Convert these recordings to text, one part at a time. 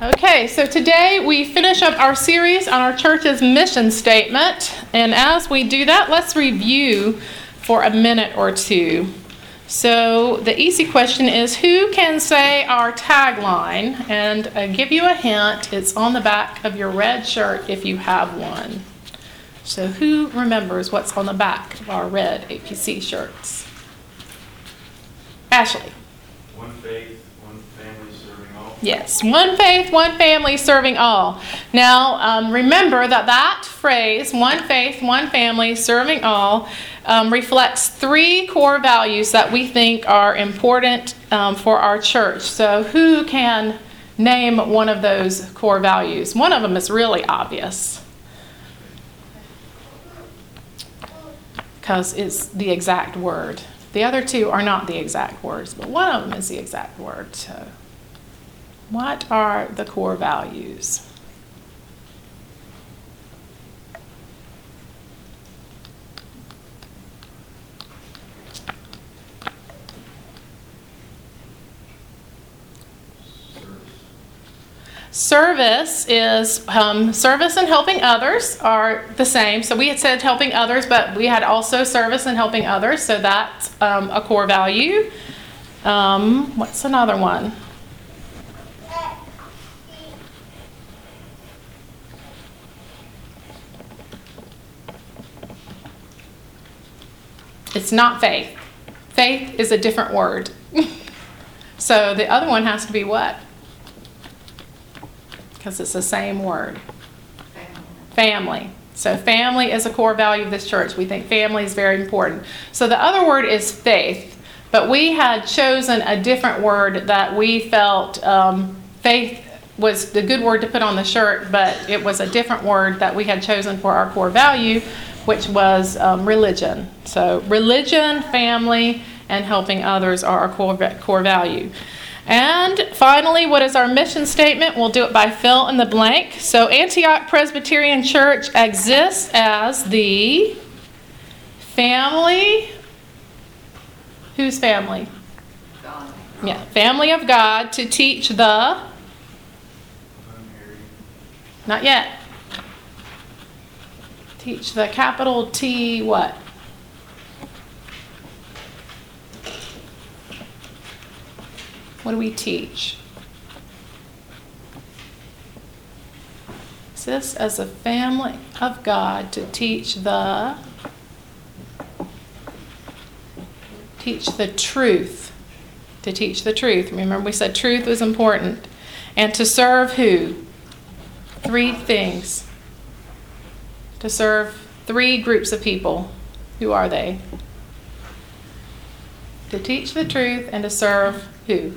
Okay, so today we finish up our series on our church's mission statement. And as we do that, let's review for a minute or two. So the easy question is, who can say our tagline? And I'll give you a hint. It's on the back of your red shirt if you have one. So who remembers what's on the back of our red APC shirts? Ashley. One faith, one family serving all. Yes, one faith, one family serving all. Now, remember that phrase, one faith, one family serving all, reflects three core values that we think are important for our church. So who can name one of those core values? One of them is really obvious, because it's the exact word. The other two are not the exact words, but one of them is the exact word. So, what are the core values? Service is service and helping others are the same. So we had said helping others, but we had also service and helping others. So that's a core value. What's another one? It's not faith. Faith is a different word. So the other one has to be what? Because it's the same word. Family. So family is a core value of this church. We think family is very important. So the other word is faith, but we had chosen a different word that we felt faith was the good word to put on the shirt, but it was a different word that we had chosen for our core value, which was religion. So religion, family, and helping others are our core value. And finally, what is our mission statement? We'll do it by fill in the blank. So Antioch Presbyterian Church exists as the family. Whose family? God. Yeah, family of God to teach the. Not yet. Teach the capital T what? What do we teach? Exists as a family of God to teach the truth. To teach the truth. Remember, we said truth was important. And to serve who? Three things. To serve three groups of people. Who are they? To teach the truth and to serve who?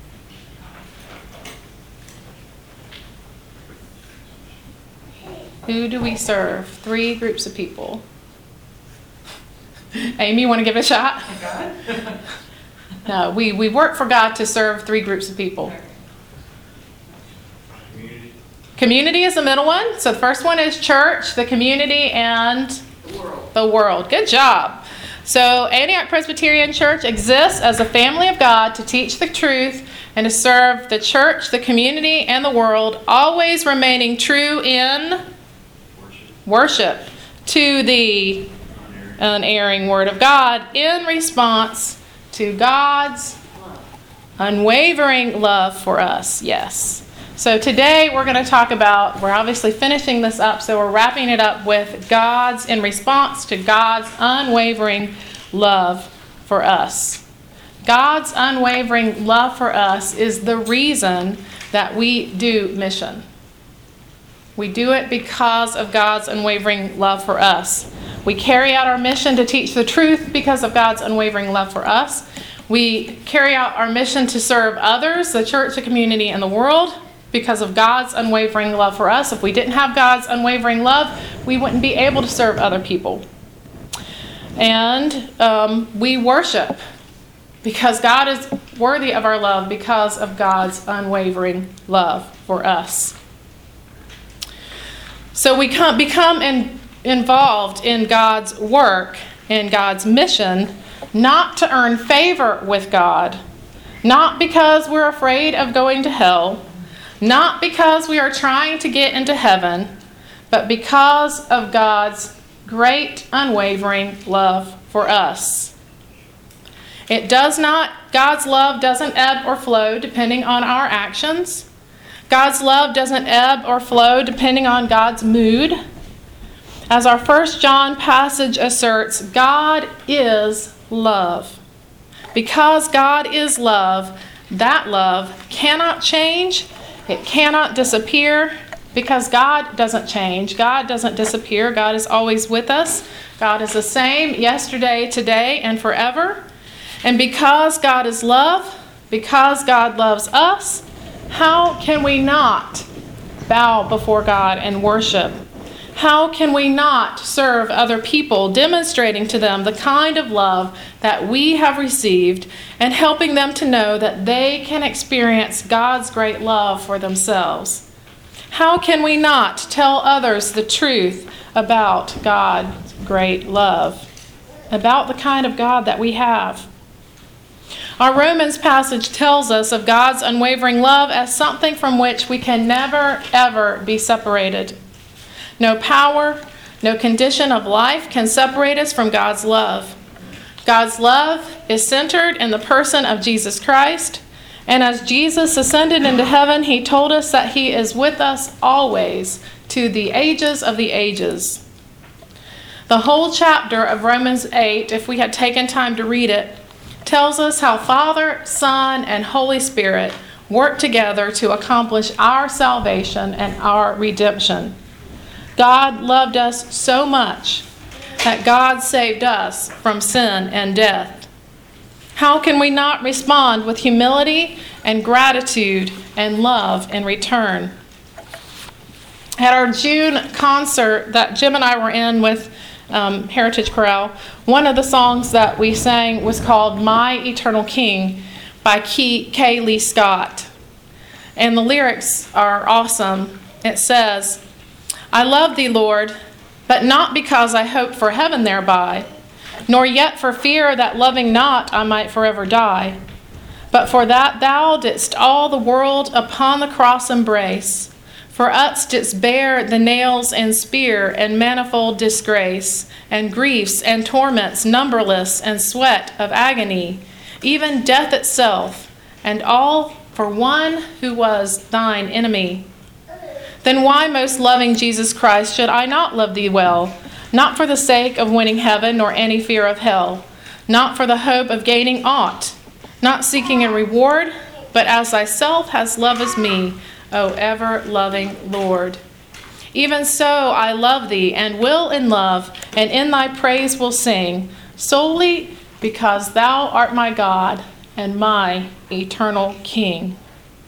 Who do we serve? Three groups of people. Amy, you want to give it a shot? God? No, we work for God to serve three groups of people. Community. Community is the middle one. So the first one is church, the community, and the world. Good job. So Antioch Presbyterian Church exists as a family of God to teach the truth and to serve the church, the community, and the world, always remaining true in worship to the unerring Word of God in response to God's unwavering love for us. Yes. So today we're going to talk about, we're obviously finishing this up, so we're wrapping it up with God's, in response to God's unwavering love for us. God's unwavering love for us is the reason that we do mission. We do it because of God's unwavering love for us. We carry out our mission to teach the truth because of God's unwavering love for us. We carry out our mission to serve others, the church, the community, and the world, because of God's unwavering love for us. If we didn't have God's unwavering love, we wouldn't be able to serve other people. And we worship because God is worthy of our love because of God's unwavering love for us. So we become involved in God's work, in God's mission, not to earn favor with God, not because we're afraid of going to hell, not because we are trying to get into heaven, but because of God's great unwavering love for us. God's love doesn't ebb or flow depending on our actions. God's love doesn't ebb or flow depending on God's mood. As our 1 John passage asserts, God is love. Because God is love, that love cannot change, it cannot disappear, because God doesn't change, God doesn't disappear, God is always with us. God is the same yesterday, today, and forever. And because God is love, because God loves us, how can we not bow before God and worship? How can we not serve other people, demonstrating to them the kind of love that we have received and helping them to know that they can experience God's great love for themselves? How can we not tell others the truth about God's great love, about the kind of God that we have? Our Romans passage tells us of God's unwavering love as something from which we can never, ever be separated. No power, no condition of life can separate us from God's love. God's love is centered in the person of Jesus Christ, and as Jesus ascended into heaven, he told us that he is with us always, to the ages of the ages. The whole chapter of Romans 8, if we had taken time to read it, tells us how Father, Son, and Holy Spirit work together to accomplish our salvation and our redemption. God loved us so much that God saved us from sin and death. How can we not respond with humility and gratitude and love in return? At our June concert that Jim and I were in with Heritage Chorale, one of the songs that we sang was called My Eternal King by K. Lee Scott. And the lyrics are awesome. It says, I love thee, Lord, but not because I hope for heaven thereby, nor yet for fear that loving not I might forever die, but for that thou didst all the world upon the cross embrace, for us didst bear the nails and spear and manifold disgrace, and griefs and torments numberless and sweat of agony, even death itself, and all for one who was thine enemy. Then why, most loving Jesus Christ, should I not love thee well? Not for the sake of winning heaven nor any fear of hell, not for the hope of gaining aught, not seeking a reward, but as thyself hast loved me, O ever-loving Lord. Even so I love thee, and will in love, and in thy praise will sing, solely because thou art my God and my eternal King.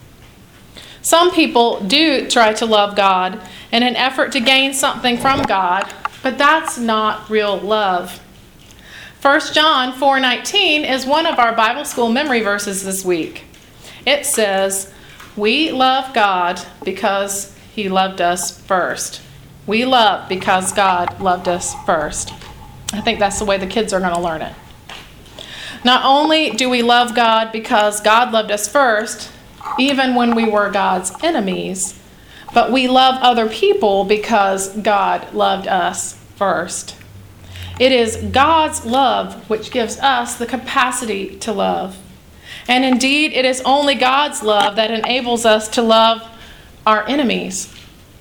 Some people do try to love God in an effort to gain something from God, but that's not real love. 1 John 4:19 is one of our Bible school memory verses this week. It says, we love God because he loved us first. We love because God loved us first. I think that's the way the kids are going to learn it. Not only do we love God because God loved us first, even when we were God's enemies, but we love other people because God loved us first. It is God's love which gives us the capacity to love. And indeed, it is only God's love that enables us to love our enemies.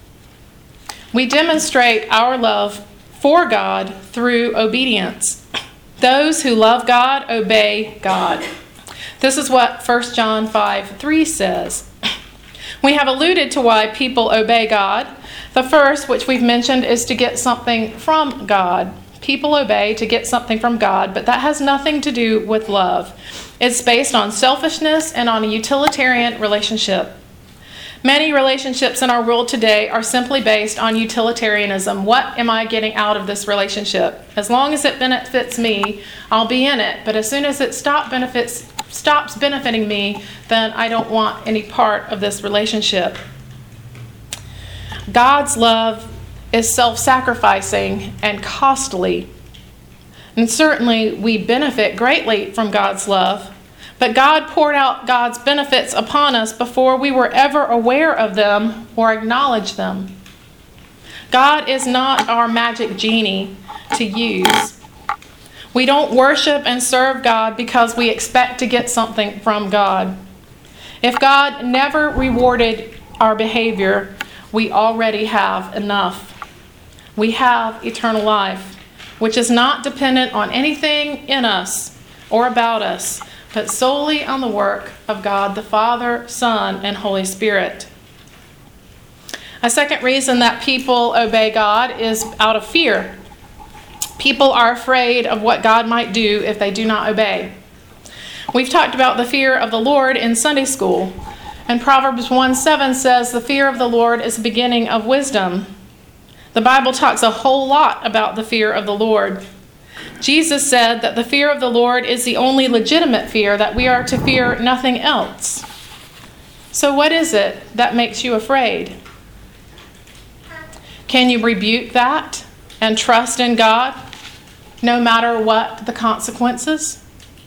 We demonstrate our love for God through obedience. Those who love God obey God. This is what 1 John 5:3 says. We have alluded to why people obey God. The first, which we've mentioned, is to get something from God. People obey to get something from God, but that has nothing to do with love. It's based on selfishness and on a utilitarian relationship. Many relationships in our world today are simply based on utilitarianism. What am I getting out of this relationship? As long as it benefits me, I'll be in it. But as soon as it stops benefiting me, then I don't want any part of this relationship. God's love is self-sacrificing and costly. And certainly we benefit greatly from God's love, But God poured out God's benefits upon us before we were ever aware of them or acknowledged them. God is not our magic genie to use. We don't worship and serve God because we expect to get something from God. If God never rewarded our behavior, we already have enough. We have eternal life, which is not dependent on anything in us or about us, but solely on the work of God the Father, Son, and Holy Spirit. A second reason that people obey God is out of fear. People are afraid of what God might do if they do not obey. We've talked about the fear of the Lord in Sunday school, and Proverbs 1:7 says the fear of the Lord is the beginning of wisdom. The Bible talks a whole lot about the fear of the Lord. Jesus said that the fear of the Lord is the only legitimate fear, that we are to fear nothing else. So what is it that makes you afraid? Can you rebuke that and trust in God, no matter what the consequences?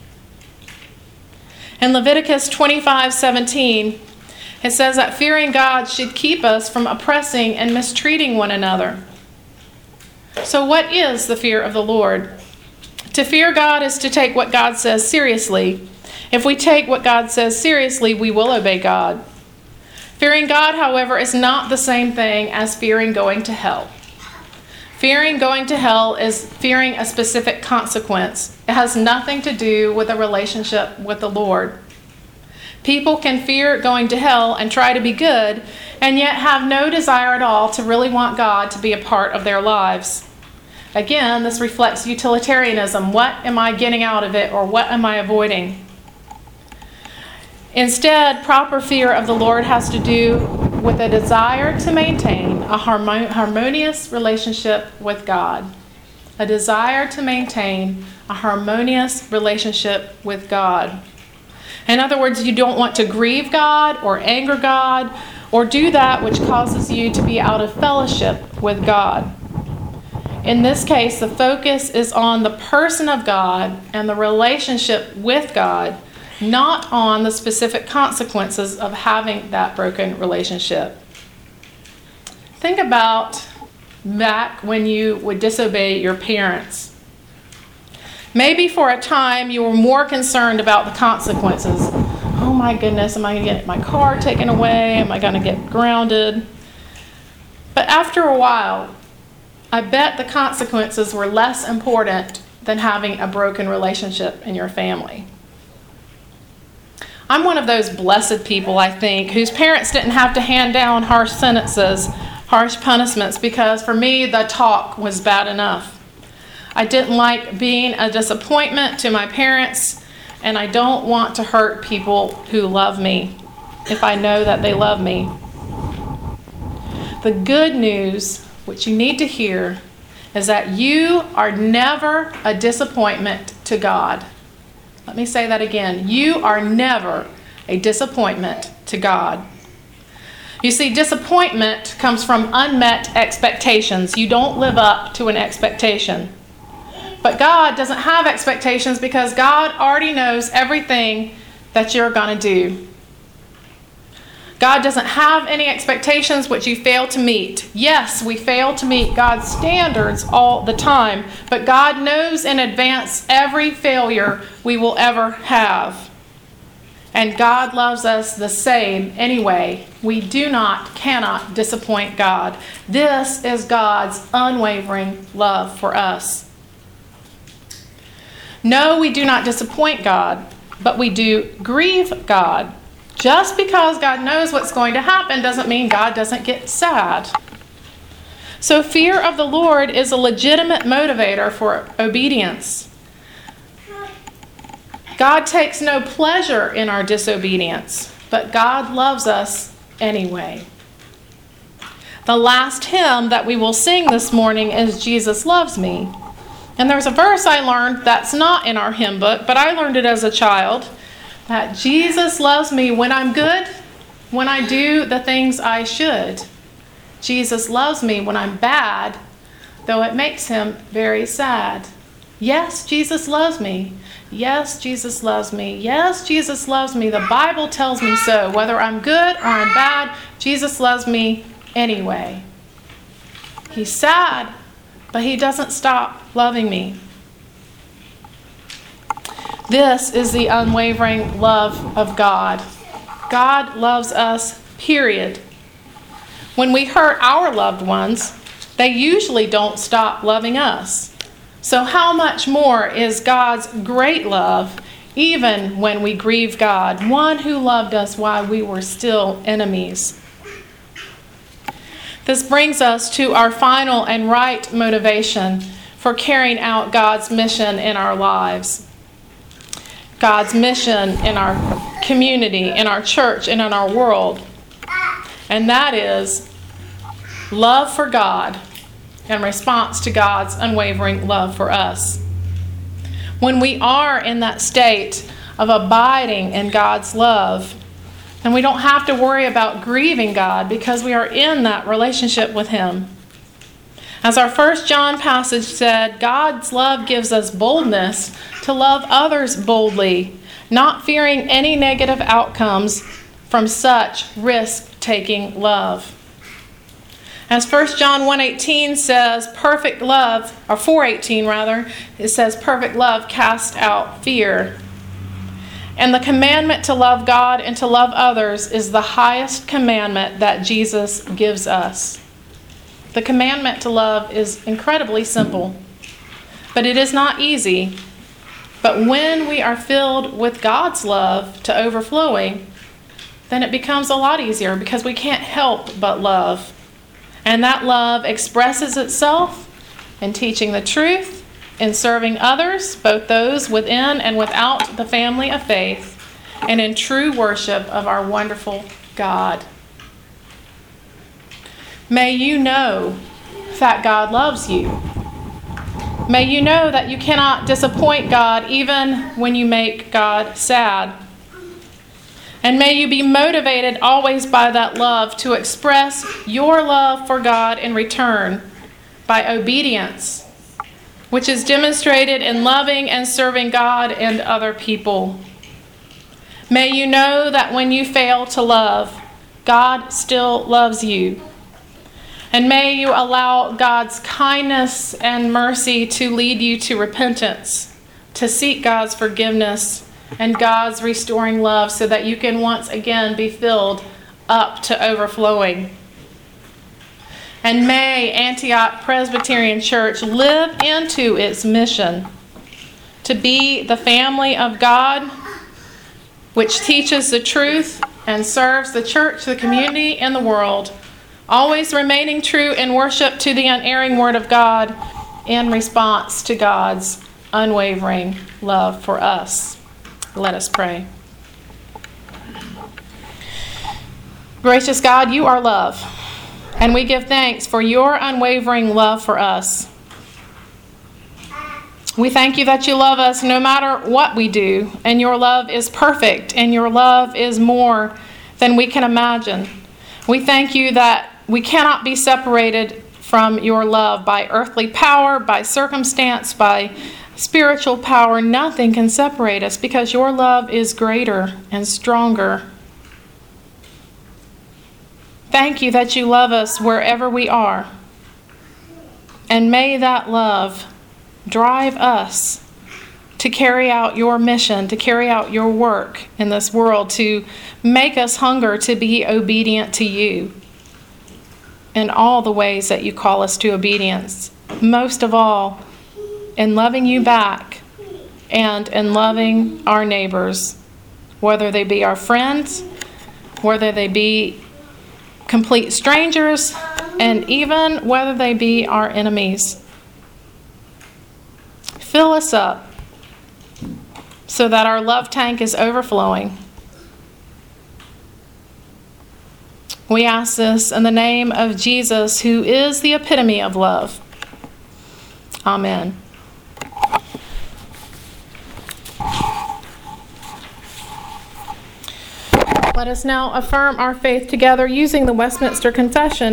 In Leviticus 25:17, it says that fearing God should keep us from oppressing and mistreating one another. So what is the fear of the Lord? To fear God is to take what God says seriously. If we take what God says seriously, we will obey God. Fearing God, however, is not the same thing as fearing going to hell. Fearing going to hell is fearing a specific consequence. It has nothing to do with a relationship with the Lord. People can fear going to hell and try to be good, and yet have no desire at all to really want God to be a part of their lives. Again, this reflects utilitarianism. What am I getting out of it, or what am I avoiding? Instead, proper fear of the Lord has to do with a desire to maintain a harmonious relationship with God. A desire to maintain a harmonious relationship with God. In other words, you don't want to grieve God or anger God or do that which causes you to be out of fellowship with God. In this case, the focus is on the person of God and the relationship with God, not on the specific consequences of having that broken relationship. Think about back when you would disobey your parents. Maybe for a time you were more concerned about the consequences. Oh my goodness, am I going to get my car taken away? Am I going to get grounded? But after a while, I bet the consequences were less important than having a broken relationship in your family. I'm one of those blessed people, I think, whose parents didn't have to hand down harsh sentences, harsh punishments, because for me, the talk was bad enough. I didn't like being a disappointment to my parents, and I don't want to hurt people who love me if I know that they love me. The good news, which you need to hear, is that you are never a disappointment to God. Let me say that again. You are never a disappointment to God. You see, disappointment comes from unmet expectations. You don't live up to an expectation. But God doesn't have expectations because God already knows everything that you're going to do. God doesn't have any expectations which you fail to meet. Yes, we fail to meet God's standards all the time, but God knows in advance every failure we will ever have. And God loves us the same anyway. We cannot disappoint God. This is God's unwavering love for us. No, we do not disappoint God, but we do grieve God. Just because God knows what's going to happen doesn't mean God doesn't get sad. So fear of the Lord is a legitimate motivator for obedience. God takes no pleasure in our disobedience, but God loves us anyway. The last hymn that we will sing this morning is Jesus Loves Me. And there's a verse I learned that's not in our hymn book, but I learned it as a child, that Jesus loves me when I'm good, when I do the things I should. Jesus loves me when I'm bad, though it makes him very sad. Yes, Jesus loves me. Yes, Jesus loves me. Yes, Jesus loves me. The Bible tells me so. Whether I'm good or I'm bad, Jesus loves me anyway. He's sad, but he doesn't stop loving me. This is the unwavering love of God. God loves us, period. When we hurt our loved ones, they usually don't stop loving us. So how much more is God's great love, even when we grieve God, one who loved us while we were still enemies? This brings us to our final and right motivation for carrying out God's mission in our lives. God's mission in our community, in our church, and in our world. And that is love for God in response to God's unwavering love for us. When we are in that state of abiding in God's love, and we don't have to worry about grieving God because we are in that relationship with Him. As our 1 John passage said, God's love gives us boldness to love others boldly, not fearing any negative outcomes from such risk-taking love. As 1 John 1:18 says, perfect love, or 4:18 rather, it says perfect love casts out fear. And the commandment to love God and to love others is the highest commandment that Jesus gives us. The commandment to love is incredibly simple, but it is not easy. But when we are filled with God's love to overflowing, then it becomes a lot easier because we can't help but love. And that love expresses itself in teaching the truth, in serving others, both those within and without the family of faith, and in true worship of our wonderful God. May you know that God loves you. May you know that you cannot disappoint God even when you make God sad. And may you be motivated always by that love to express your love for God in return by obedience, which is demonstrated in loving and serving God and other people. May you know that when you fail to love, God still loves you. And may you allow God's kindness and mercy to lead you to repentance, to seek God's forgiveness and God's restoring love so that you can once again be filled up to overflowing. And may Antioch Presbyterian Church live into its mission to be the family of God, which teaches the truth and serves the church, the community, and the world, always remaining true in worship to the unerring Word of God in response to God's unwavering love for us. Let us pray. Gracious God, you are love, and we give thanks for your unwavering love for us. We thank you that you love us no matter what we do, and your love is perfect, and your love is more than we can imagine. We thank you that we cannot be separated from your love by earthly power, by circumstance, by spiritual power. Nothing can separate us because your love is greater and stronger. Thank you that you love us wherever we are. And may that love drive us to carry out your mission, to carry out your work in this world, to make us hunger to be obedient to you in all the ways that you call us to obedience. Most of all, in loving you back and in loving our neighbors, whether they be our friends, whether they be complete strangers, and even whether they be our enemies. Fill us up so that our love tank is overflowing. We ask this in the name of Jesus, who is the epitome of love. Amen. Let us now affirm our faith together using the Westminster Confession.